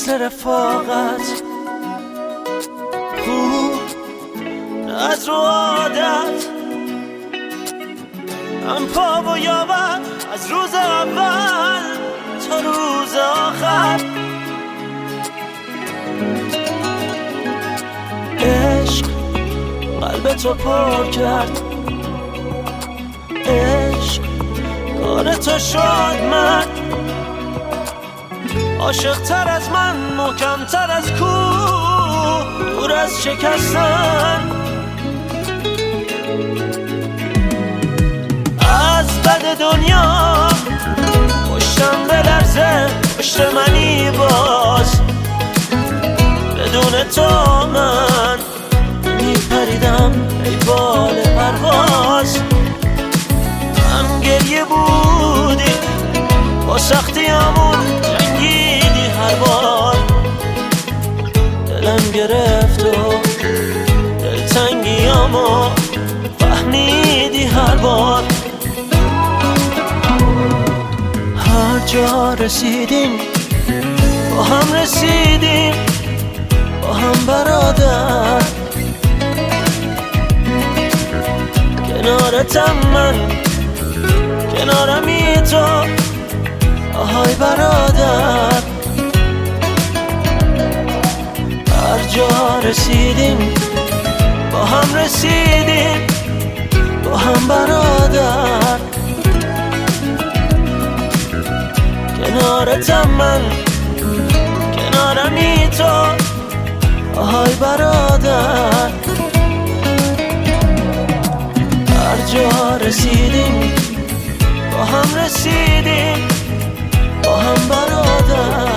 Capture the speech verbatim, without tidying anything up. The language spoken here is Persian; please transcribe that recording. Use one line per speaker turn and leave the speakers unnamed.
مثل رفاقت، خوب از رو عادت، هم پا و یابد از روز اول تا روز آخر. عشق قلب تو پر کرد، عشق کار تو شد من، عاشق تر از من، محکم تر از کوه، دور از شکستن. از بد دنیا پشتم بلرزه، پشت منی باز، بدون تو من میپریدم ای بال پرواز. هم گریه بودی با سختیامون، جنگیدی هر بار، دلم گرفت و دلتنگیامو فهمیدی هر بار. هر جا رسیدیم با هم رسیدیم، با هم برادر، کنارتم من، کنارمی تو، آهای برادر. هر جا رسیدیم با هم رسیدیم، با هم برادر، کنارتم من، کنارمی تو، آهای برادر. هر جا رسیدیم با هم رسیدیم، با هم برادر.